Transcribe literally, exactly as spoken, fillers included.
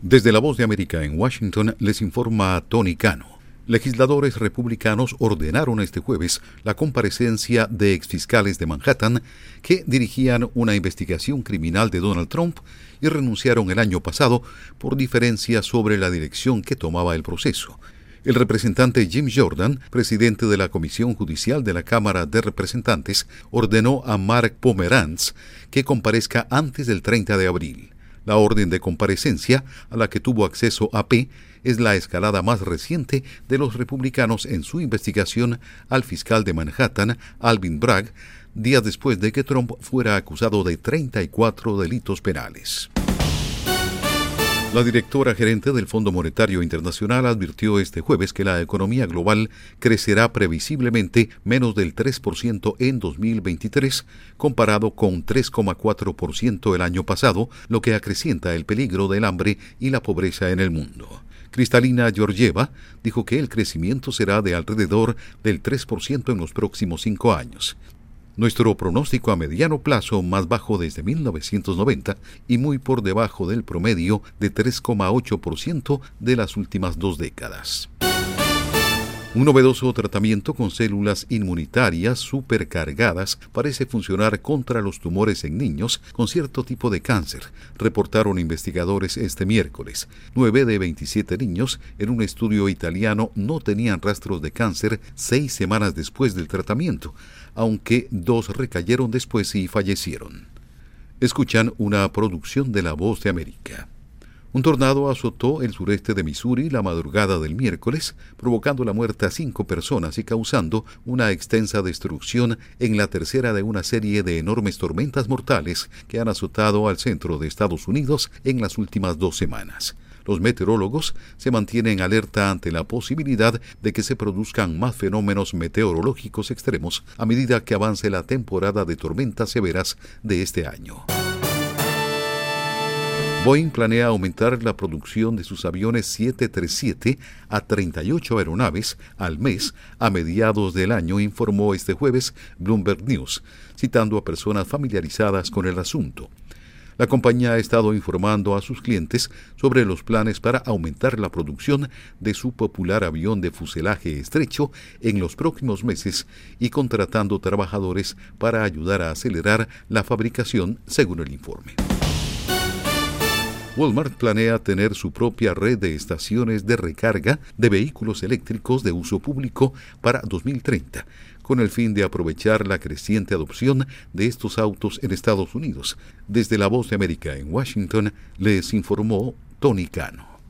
Desde La Voz de América en Washington les informa Tony Cano. Legisladores republicanos ordenaron este jueves la comparecencia de exfiscales de Manhattan que dirigían una investigación criminal de Donald Trump y renunciaron el año pasado por diferencias sobre la dirección que tomaba el proceso. El representante Jim Jordan, presidente de la Comisión Judicial de la Cámara de Representantes, ordenó a Mark Pomerantz que comparezca antes del treinta de abril. La orden de comparecencia, a la que tuvo acceso A P, es la escalada más reciente de los republicanos en su investigación al fiscal de Manhattan, Alvin Bragg, días después de que Trump fuera acusado de treinta y cuatro delitos penales. La directora gerente del Fondo Monetario Internacional advirtió este jueves que la economía global crecerá previsiblemente menos del tres por ciento en dos mil veintitrés, comparado con tres coma cuatro por ciento el año pasado, lo que acrecienta el peligro del hambre y la pobreza en el mundo. Kristalina Georgieva dijo que el crecimiento será de alrededor del tres por ciento en los próximos cinco años. Nuestro pronóstico a mediano plazo más bajo desde mil novecientos noventa y muy por debajo del promedio de tres coma ocho por ciento de las últimas dos décadas. Un novedoso tratamiento con células inmunitarias supercargadas parece funcionar contra los tumores en niños con cierto tipo de cáncer, reportaron investigadores este miércoles. Nueve de veintisiete niños en un estudio italiano no tenían rastros de cáncer seis semanas después del tratamiento, aunque dos recayeron después y fallecieron. Escuchan una producción de La Voz de América. Un tornado azotó el sureste de Missouri la madrugada del miércoles, provocando la muerte a cinco personas y causando una extensa destrucción en la tercera de una serie de enormes tormentas mortales que han azotado al centro de Estados Unidos en las últimas dos semanas. Los meteorólogos se mantienen alerta ante la posibilidad de que se produzcan más fenómenos meteorológicos extremos a medida que avance la temporada de tormentas severas de este año. Boeing planea aumentar la producción de sus aviones siete treinta y siete a treinta y ocho aeronaves al mes a mediados del año, informó este jueves Bloomberg News, citando a personas familiarizadas con el asunto. La compañía ha estado informando a sus clientes sobre los planes para aumentar la producción de su popular avión de fuselaje estrecho en los próximos meses y contratando trabajadores para ayudar a acelerar la fabricación, según el informe. Walmart planea tener su propia red de estaciones de recarga de vehículos eléctricos de uso público para dos mil treinta, con el fin de aprovechar la creciente adopción de estos autos en Estados Unidos. Desde La Voz de América en Washington, les informó Tony Cano.